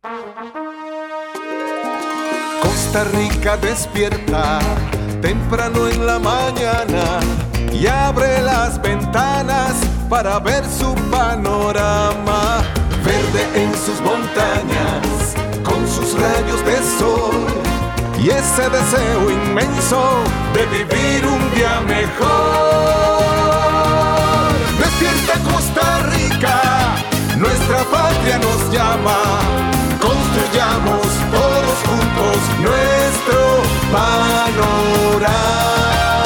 Costa Rica despierta temprano en la mañana y abre las ventanas para ver su panorama. Verde en sus montañas, con sus rayos de sol y ese deseo inmenso de vivir un día mejor. Despierta Costa Rica, nuestra patria nos llama. Construyamos todos juntos nuestro panorama.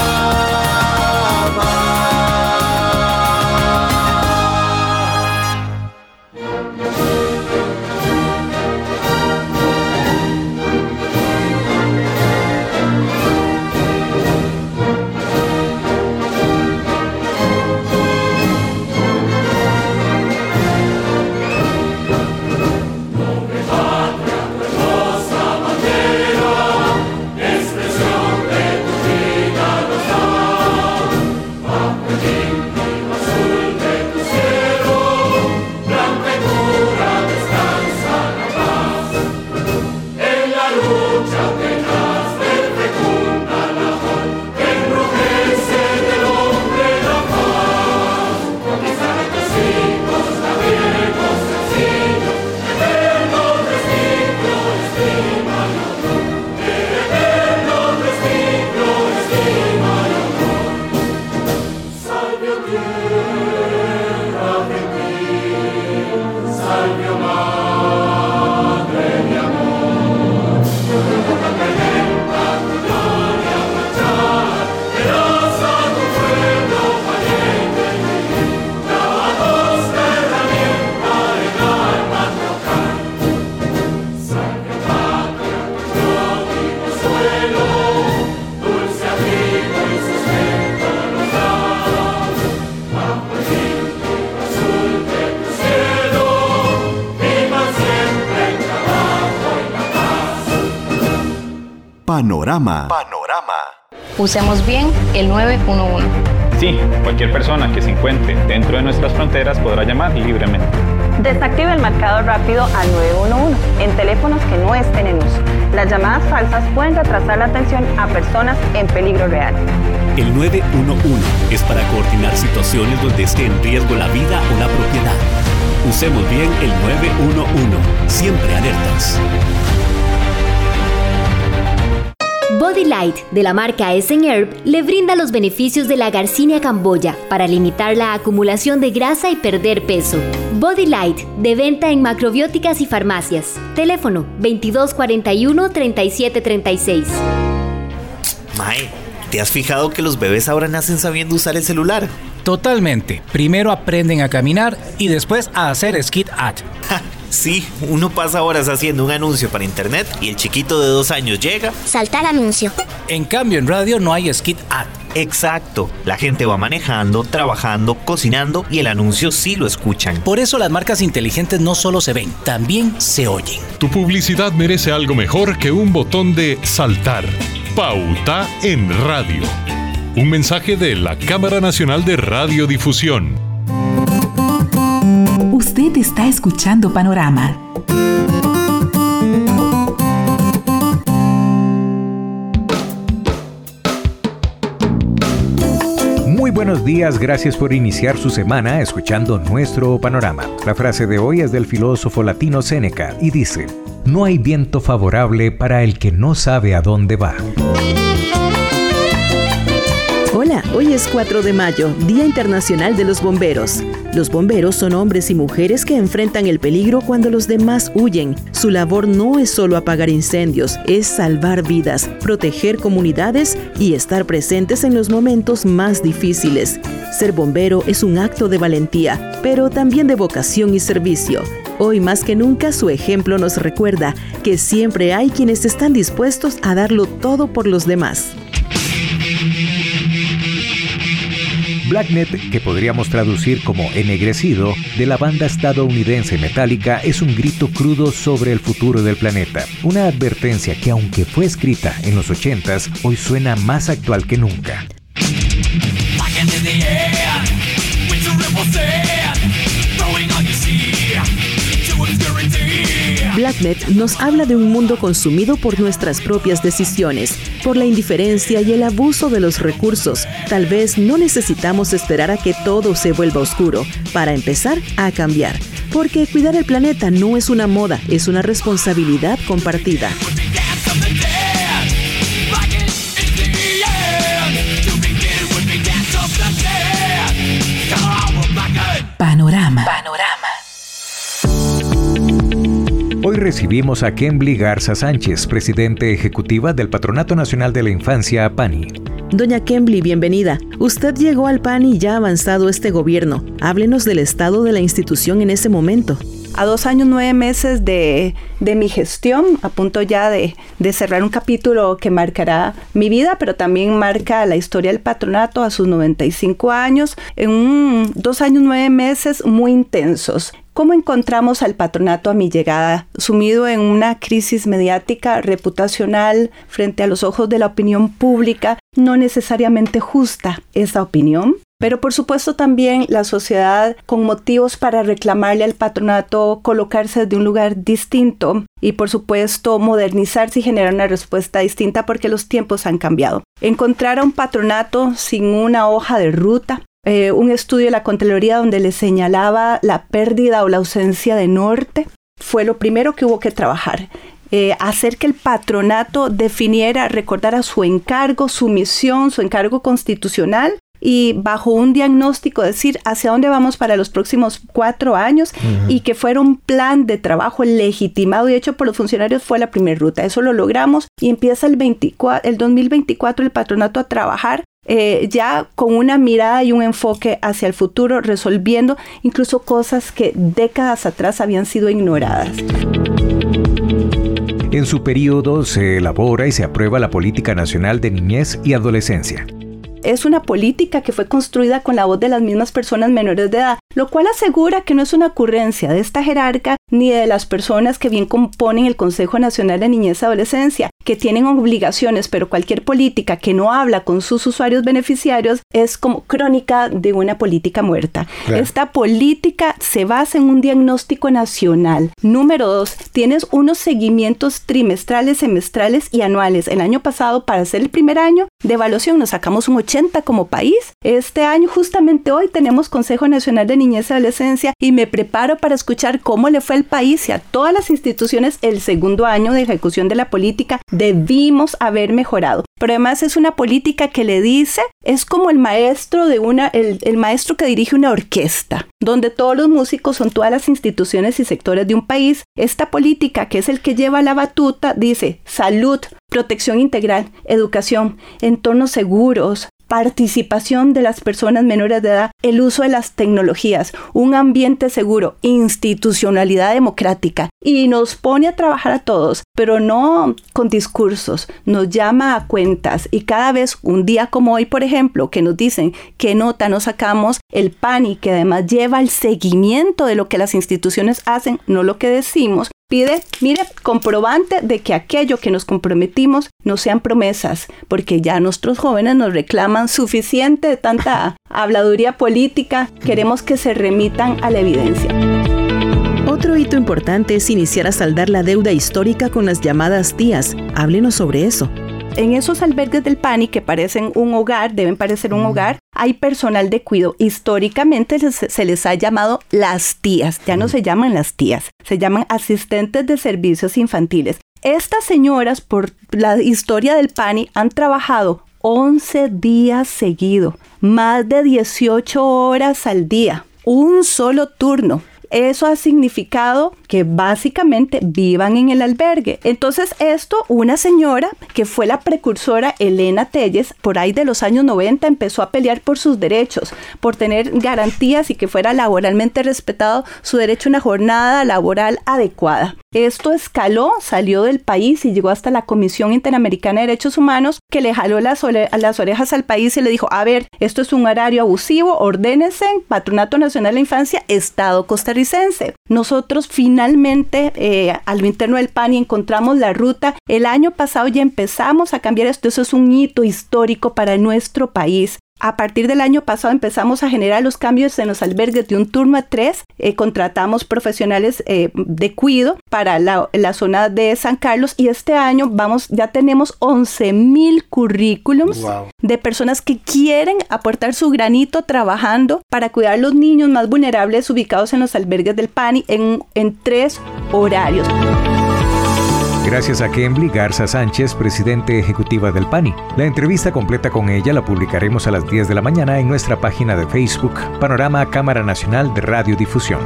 Panorama. Usemos bien el 911. Sí, cualquier persona que se encuentre dentro de nuestras fronteras podrá llamar libremente. Desactive el marcador rápido al 911 en teléfonos que no estén en uso. Las llamadas falsas pueden retrasar la atención a personas en peligro real. El 911 es para coordinar situaciones donde esté en riesgo la vida o la propiedad. Usemos bien el 911, siempre alertas. Body Light, de la marca Essenherb, le brinda los beneficios de la Garcinia camboya para limitar la acumulación de grasa y perder peso. Body Light, de venta en macrobióticas y farmacias. Teléfono 2241-3736. Mae, ¿te has fijado que los bebés ahora nacen sabiendo usar el celular? Totalmente. Primero aprenden a caminar y después a hacer skid ad. Sí, uno pasa horas haciendo un anuncio para internet y el chiquito de 2 años llega. Saltar anuncio. En cambio, en radio no hay skid ad. Exacto. La gente va manejando, trabajando, cocinando y el anuncio sí lo escuchan. Por eso las marcas inteligentes no solo se ven, también se oyen. Tu publicidad merece algo mejor que un botón de saltar. Pauta en radio. Un mensaje de la Cámara Nacional de Radiodifusión. Usted está escuchando Panorama. Muy buenos días, gracias por iniciar su semana escuchando nuestro panorama. La frase de hoy es del filósofo latino Séneca y dice: no hay viento favorable para el que no sabe a dónde va. Hola, hoy es 4 de mayo, Día Internacional de los Bomberos. Los bomberos son hombres y mujeres que enfrentan el peligro cuando los demás huyen. Su labor no es solo apagar incendios, es salvar vidas, proteger comunidades y estar presentes en los momentos más difíciles. Ser bombero es un acto de valentía, pero también de vocación y servicio. Hoy más que nunca su ejemplo nos recuerda que siempre hay quienes están dispuestos a darlo todo por los demás. Blacknet, que podríamos traducir como ennegrecido, de la banda estadounidense Metallica, es un grito crudo sobre el futuro del planeta. Una advertencia que, aunque fue escrita en los 80s, hoy suena más actual que nunca. Blacknet nos habla de un mundo consumido por nuestras propias decisiones, por la indiferencia y el abuso de los recursos. Tal vez no necesitamos esperar a que todo se vuelva oscuro para empezar a cambiar, porque cuidar el planeta no es una moda, es una responsabilidad compartida. Panorama. Hoy recibimos a Kembly Garza Sánchez, presidente ejecutiva del Patronato Nacional de la Infancia, PANI. Doña Kembly, bienvenida. Usted llegó al PANI ya avanzado este gobierno. Háblenos del estado de la institución en ese momento. A 2 años, 9 meses de mi gestión, a punto ya de cerrar un capítulo que marcará mi vida, pero también marca la historia del patronato a sus 95 años, en 2 años, 9 meses muy intensos. ¿Cómo encontramos al patronato a mi llegada? Sumido en una crisis mediática, reputacional, frente a los ojos de la opinión pública, no necesariamente justa esa opinión. Pero por supuesto también la sociedad con motivos para reclamarle al patronato, colocarse desde un lugar distinto y por supuesto modernizarse y generar una respuesta distinta porque los tiempos han cambiado. Encontrar a un patronato sin una hoja de ruta, un estudio de la Contraloría donde le señalaba la pérdida o la ausencia de norte, fue lo primero que hubo que trabajar. Hacer que el patronato definiera, recordara su encargo, su misión, su encargo constitucional y bajo un diagnóstico decir hacia dónde vamos para los próximos 4 años y que fuera un plan de trabajo legitimado y hecho por los funcionarios fue la primera ruta. Eso lo logramos y empieza el 2024 el patronato a trabajar ya con una mirada y un enfoque hacia el futuro, resolviendo incluso cosas que décadas atrás habían sido ignoradas. En su periodo se elabora y se aprueba la Política Nacional de Niñez y Adolescencia. Es una política que fue construida con la voz de las mismas personas menores de edad, lo cual asegura que no es una ocurrencia de esta jerarca ni de las personas que bien componen el Consejo Nacional de Niñez y Adolescencia, que tienen obligaciones, pero cualquier política que no habla con sus usuarios beneficiarios es como crónica de una política muerta. Claro. Esta política se basa en un diagnóstico nacional. Número 2, tienes unos seguimientos trimestrales, semestrales y anuales. El año pasado, para ser el primer año de evaluación, nos sacamos un 80 como país. Este año, justamente hoy, tenemos Consejo Nacional de Niñez y Adolescencia y me preparo para escuchar cómo le fue al país y a todas las instituciones el segundo año de ejecución de la política. Debimos haber mejorado. Pero además es una política que le dice, es como el maestro el maestro que dirige una orquesta, donde todos los músicos son todas las instituciones y sectores de un país. Esta política, que es el que lleva la batuta, dice salud, protección integral, educación, entornos seguros, participación de las personas menores de edad, el uso de las tecnologías, un ambiente seguro, institucionalidad democrática y nos pone a trabajar a todos, pero no con discursos, nos llama a cuentas y cada vez un día como hoy, por ejemplo, que nos dicen qué nota nos sacamos, el PANI, que además lleva el seguimiento de lo que las instituciones hacen, no lo que decimos, pide, mire, comprobante de que aquello que nos comprometimos no sean promesas, porque ya nuestros jóvenes nos reclaman suficiente de tanta habladuría política, queremos que se remitan a la evidencia. Otro hito importante es iniciar a saldar la deuda histórica con las llamadas tías. Háblenos sobre eso. En esos albergues del PANI que parecen un hogar, deben parecer un hogar, hay personal de cuidado. Históricamente se les ha llamado las tías, ya no se llaman las tías, se llaman asistentes de servicios infantiles. Estas señoras, por la historia del PANI, han trabajado 11 días seguidos, más de 18 horas al día, un solo turno. Eso ha significado que básicamente vivan en el albergue. Entonces una señora que fue la precursora, Elena Telles, por ahí de los años 90 empezó a pelear por sus derechos, por tener garantías y que fuera laboralmente respetado su derecho a una jornada laboral adecuada. Esto escaló, salió del país y llegó hasta la Comisión Interamericana de Derechos Humanos, que le jaló las orejas al país y le dijo, a ver, esto es un horario abusivo, ordénense, Patronato Nacional de la Infancia, Estado costarricense. Nosotros finalmente, a lo interno del PANI, encontramos la ruta. El año pasado ya empezamos a cambiar esto, eso es un hito histórico para nuestro país. A partir del año pasado empezamos a generar los cambios en los albergues de un turno a 3. Contratamos profesionales de cuido para la zona de San Carlos y este año ya tenemos 11,000 currículums de personas que quieren aportar su granito trabajando para cuidar a los niños más vulnerables ubicados en los albergues del PANI en 3 horarios. Gracias a Kembly Garza Sánchez, presidente ejecutiva del PANI. La entrevista completa con ella la publicaremos a las 10 de la mañana en nuestra página de Facebook, Panorama Cámara Nacional de Radiodifusión.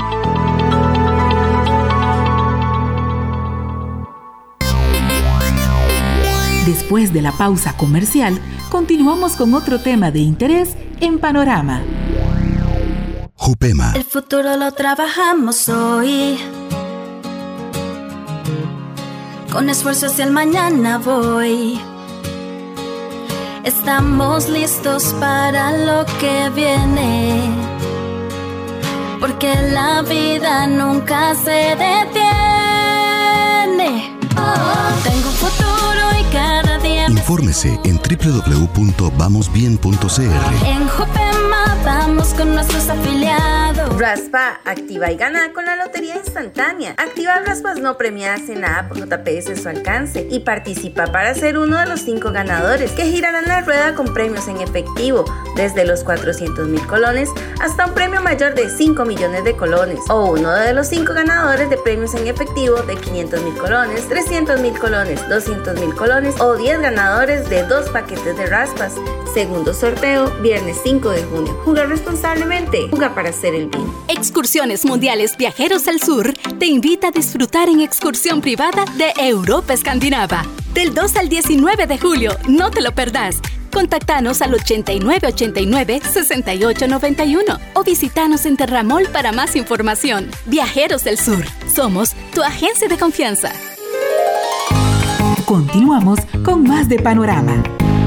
Después de la pausa comercial, continuamos con otro tema de interés en Panorama. Jupema. El futuro lo trabajamos hoy. Con esfuerzo hacia el mañana voy. Estamos listos para lo que viene, porque la vida nunca se detiene. Tengo un futuro y cada día. Infórmese en www.vamosbien.cr. En Jupema vamos con nuestros afiliados. Raspa, activa y gana con la Lotería Instantánea. Activa raspas no premiadas en la app JPS a su alcance y participa para ser uno de los 5 ganadores que girarán la rueda con premios en efectivo, desde los 400,000 colones hasta un premio mayor de 5 millones de colones, o uno de los 5 ganadores de premios en efectivo de 500,000 colones, 300,000 colones, 200,000 colones o 10 ganadores de 2 paquetes de raspas. Segundo sorteo, viernes 5 de junio. Jugar responsablemente. Juega para hacer el bien. Excursiones Mundiales Viajeros al Sur te invita a disfrutar en excursión privada de Europa Escandinava. Del 2 al 19 de julio, no te lo perdás. Contáctanos al 8989-6891 o visítanos en Terramol para más información. Viajeros del Sur, somos tu agencia de confianza. Continuamos con más de Panorama.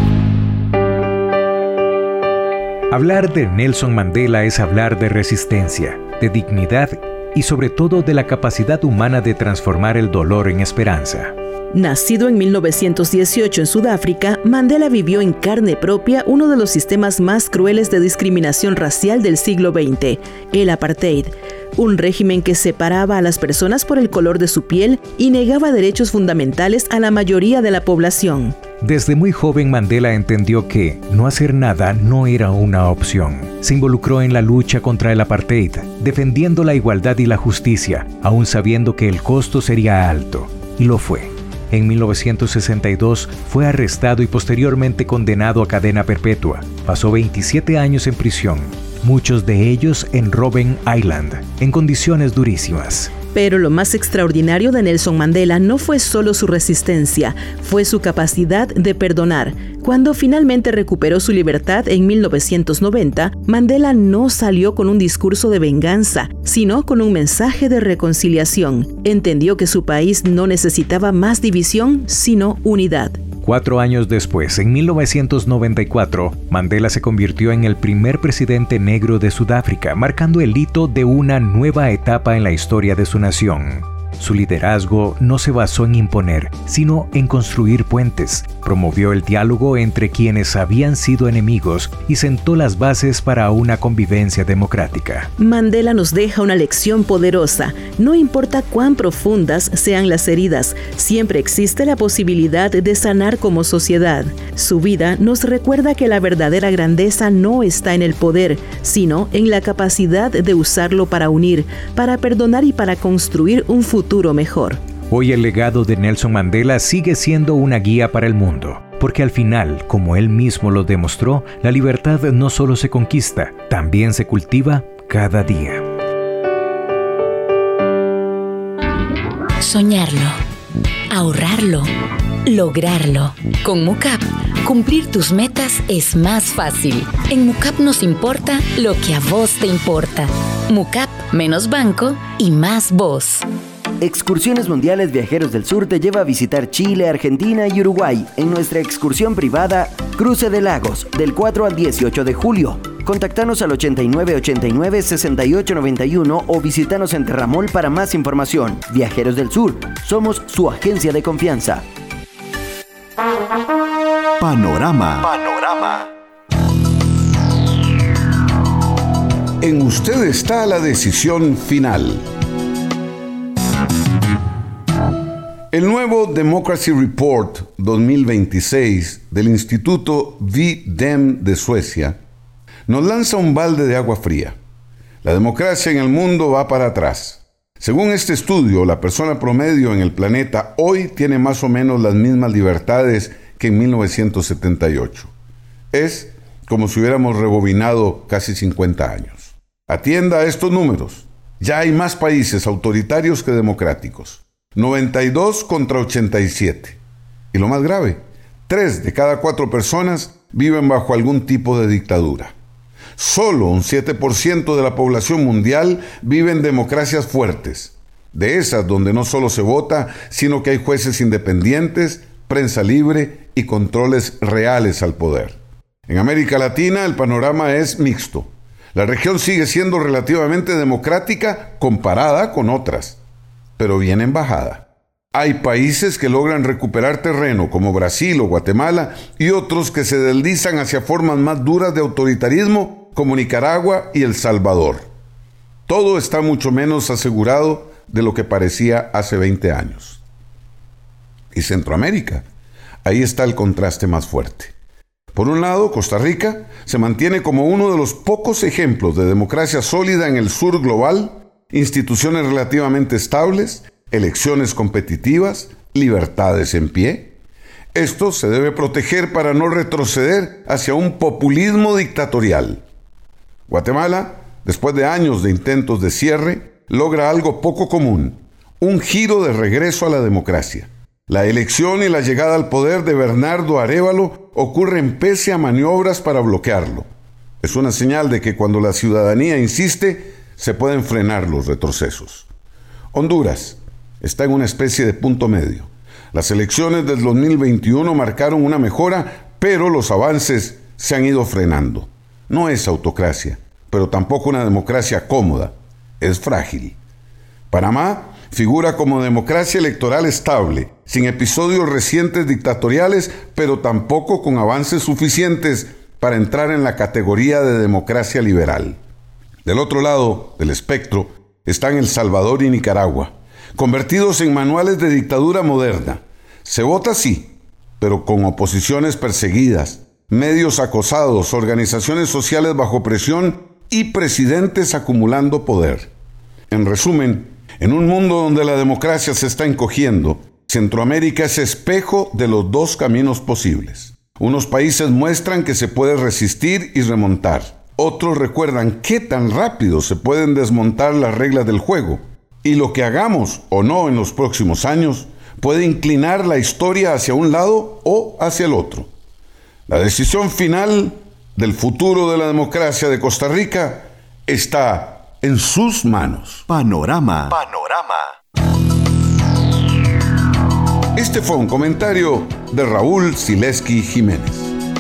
Hablar de Nelson Mandela es hablar de resistencia, de dignidad y sobre todo de la capacidad humana de transformar el dolor en esperanza. Nacido en 1918 en Sudáfrica, Mandela vivió en carne propia uno de los sistemas más crueles de discriminación racial del siglo XX, el apartheid, un régimen que separaba a las personas por el color de su piel y negaba derechos fundamentales a la mayoría de la población. Desde muy joven, Mandela entendió que no hacer nada no era una opción. Se involucró en la lucha contra el apartheid, defendiendo la igualdad y la justicia, aún sabiendo que el costo sería alto. Y lo fue. En 1962 fue arrestado y posteriormente condenado a cadena perpetua. Pasó 27 años en prisión, muchos de ellos en Robben Island, en condiciones durísimas. Pero lo más extraordinario de Nelson Mandela no fue solo su resistencia, fue su capacidad de perdonar. Cuando finalmente recuperó su libertad en 1990, Mandela no salió con un discurso de venganza, sino con un mensaje de reconciliación. Entendió que su país no necesitaba más división, sino unidad. 4 años después, en 1994, Mandela se convirtió en el primer presidente negro de Sudáfrica, marcando el hito de una nueva etapa en la historia de su nación. Su liderazgo no se basó en imponer, sino en construir puentes. Promovió el diálogo entre quienes habían sido enemigos y sentó las bases para una convivencia democrática. Mandela nos deja una lección poderosa. No importa cuán profundas sean las heridas, siempre existe la posibilidad de sanar como sociedad. Su vida nos recuerda que la verdadera grandeza no está en el poder, sino en la capacidad de usarlo para unir, para perdonar y para construir un futuro mejor. Hoy el legado de Nelson Mandela sigue siendo una guía para el mundo, porque al final, como él mismo lo demostró, la libertad no solo se conquista, también se cultiva cada día. Soñarlo, ahorrarlo, lograrlo. Con MUCAP, cumplir tus metas es más fácil. En MUCAP nos importa lo que a vos te importa. MUCAP, menos banco y más vos. Excursiones Mundiales Viajeros del Sur te lleva a visitar Chile, Argentina y Uruguay en nuestra excursión privada Cruce de Lagos, del 4 al 18 de julio. Contactanos al 8989-6891 o visítanos en Terramol para más información. Viajeros del Sur, somos su agencia de confianza. En usted está la decisión final. El nuevo Democracy Report 2026 del Instituto V-Dem de Suecia nos lanza un balde de agua fría. La democracia en el mundo va para atrás. Según este estudio, la persona promedio en el planeta hoy tiene más o menos las mismas libertades que en 1978. Es como si hubiéramos rebobinado casi 50 años. Atienda a estos números. Ya hay más países autoritarios que democráticos. 92 contra 87. Y lo más grave, 3 de cada 4 personas viven bajo algún tipo de dictadura. Solo un 7% de la población mundial vive en democracias fuertes, de esas donde no solo se vota, sino que hay jueces independientes, prensa libre y controles reales al poder. En América Latina el panorama es mixto. La región sigue siendo relativamente democrática comparada con otras, pero viene en bajada. Hay países que logran recuperar terreno, como Brasil o Guatemala, y otros que se deslizan hacia formas más duras de autoritarismo, como Nicaragua y El Salvador. Todo está mucho menos asegurado de lo que parecía hace 20 años. Y Centroamérica, ahí está el contraste más fuerte. Por un lado, Costa Rica se mantiene como uno de los pocos ejemplos de democracia sólida en el sur global, instituciones relativamente estables, elecciones competitivas, libertades en pie. Esto se debe proteger para no retroceder hacia un populismo dictatorial. Guatemala, después de años de intentos de cierre, logra algo poco común, un giro de regreso a la democracia. La elección y la llegada al poder de Bernardo Arévalo ocurren pese a maniobras para bloquearlo. Es una señal de que cuando la ciudadanía insiste, se pueden frenar los retrocesos. Honduras está en una especie de punto medio. Las elecciones del 2021 marcaron una mejora, pero los avances se han ido frenando. No es autocracia, pero tampoco una democracia cómoda. Es frágil. Panamá figura como democracia electoral estable, sin episodios recientes dictatoriales, pero tampoco con avances suficientes para entrar en la categoría de democracia liberal. Del otro lado del espectro están El Salvador y Nicaragua, convertidos en manuales de dictadura moderna. Se vota sí, pero con oposiciones perseguidas, medios acosados, organizaciones sociales bajo presión y presidentes acumulando poder. En resumen, en un mundo donde la democracia se está encogiendo, Centroamérica es espejo de los dos caminos posibles. Unos países muestran que se puede resistir y remontar. Otros recuerdan qué tan rápido se pueden desmontar las reglas del juego. Y lo que hagamos o no en los próximos años puede inclinar la historia hacia un lado o hacia el otro. La decisión final del futuro de la democracia de Costa Rica está en sus manos. Panorama. Este fue un comentario de Raúl Sileski Jiménez.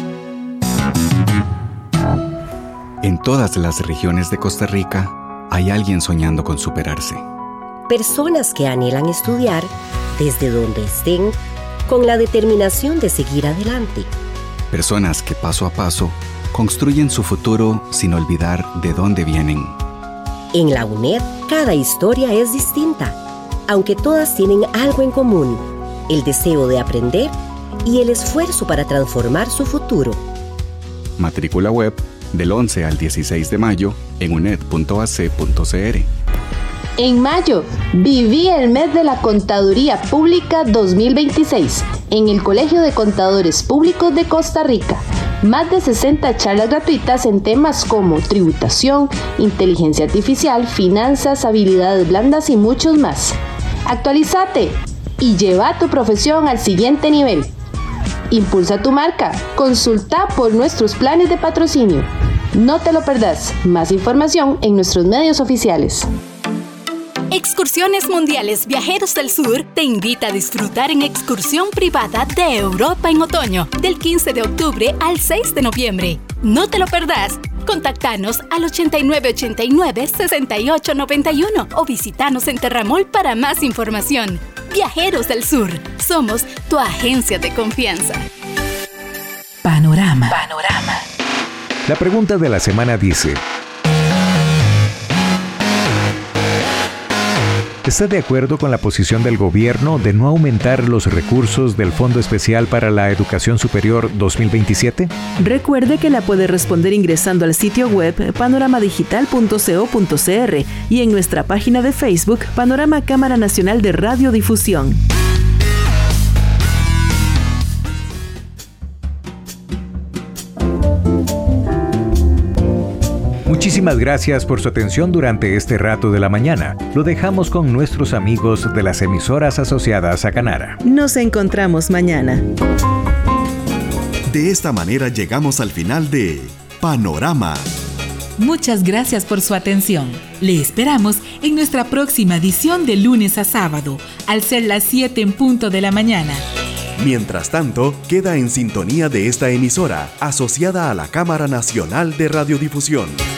En todas las regiones de Costa Rica hay alguien soñando con superarse. Personas que anhelan estudiar desde donde estén con la determinación de seguir adelante. Personas que paso a paso construyen su futuro sin olvidar de dónde vienen. En la UNED, cada historia es distinta, aunque todas tienen algo en común: el deseo de aprender y el esfuerzo para transformar su futuro. Matrícula web del 11 al 16 de mayo en uned.ac.cr. En mayo, viví el mes de la Contaduría Pública 2026 en el Colegio de Contadores Públicos de Costa Rica. Más de 60 charlas gratuitas en temas como tributación, inteligencia artificial, finanzas, habilidades blandas y muchos más. Actualízate y lleva tu profesión al siguiente nivel. Impulsa tu marca. Consulta por nuestros planes de patrocinio. No te lo perdás. Más información en nuestros medios oficiales. Excursiones Mundiales Viajeros del Sur te invita a disfrutar en excursión privada de Europa en otoño, del 15 de octubre al 6 de noviembre. No te lo perdás. Contactanos al 8989-6891 o visitanos en Terramol para más información. Viajeros del Sur, somos tu agencia de confianza. Panorama. La pregunta de la semana dice: ¿Está de acuerdo con la posición del gobierno de no aumentar los recursos del Fondo Especial para la Educación Superior 2027? Recuerde que la puede responder ingresando al sitio web panoramadigital.co.cr y en nuestra página de Facebook Panorama Cámara Nacional de Radiodifusión. Muchísimas gracias por su atención durante este rato de la mañana. Lo dejamos con nuestros amigos de las emisoras asociadas a Canara. Nos encontramos mañana. De esta manera llegamos al final de Panorama. Muchas gracias por su atención. Le esperamos en nuestra próxima edición de lunes a sábado, al ser las 7 en punto de la mañana. Mientras tanto, queda en sintonía de esta emisora, asociada a la Cámara Nacional de Radiodifusión.